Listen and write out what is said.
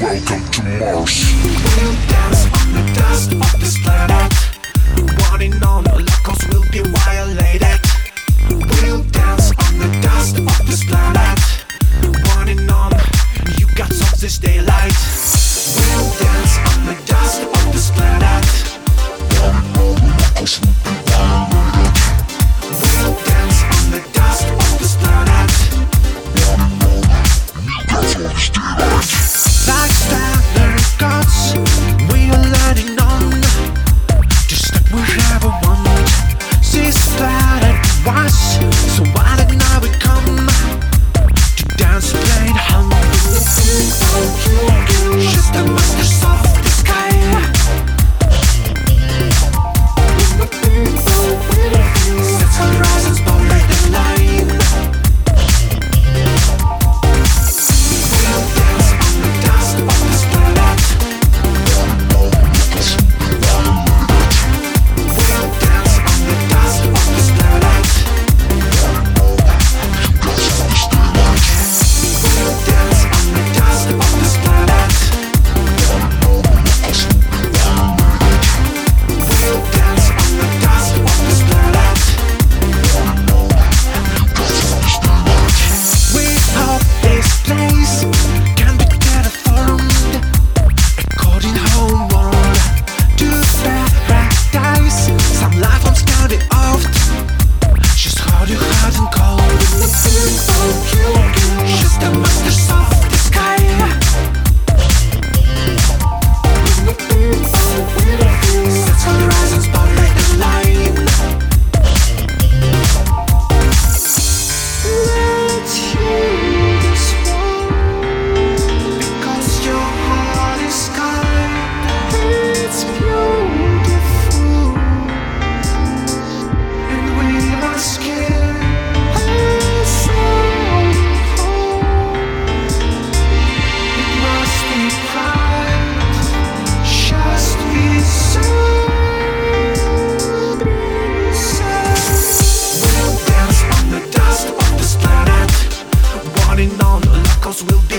Welcome to Mars. We'll dance on the dust of this planet. One and all locals will be violated. We'll dance on the dust of this planet. One and all, you got some this daylight. We'll dance on the dust of this planet. One and all locals will be violated. We'll dance on the dust of this planet. One and all, you got some this daylight. Like standard gods, we are learning on. Just like we have a want. This planet was, so why did now we come to dance, play, and hum? Just the masters of the sky. Set horizons bolder than line. We'll dance on the dust of this planet. We'll dance on the dust of this planet. We'll dance on the dust of this planet. We'll dance on the dust of this planet. We hope this place can be terraformed according homeward to paradise. Some life on scouted off. Just hard you hard and cold. Just the masters of the sky. Set horizons bolder than line. Let's heal this war, because your heart is kind. It's beautiful, and we must give us all hope. It must be pride, just be so. We'll dance on the dust of this planet. One and all locals will be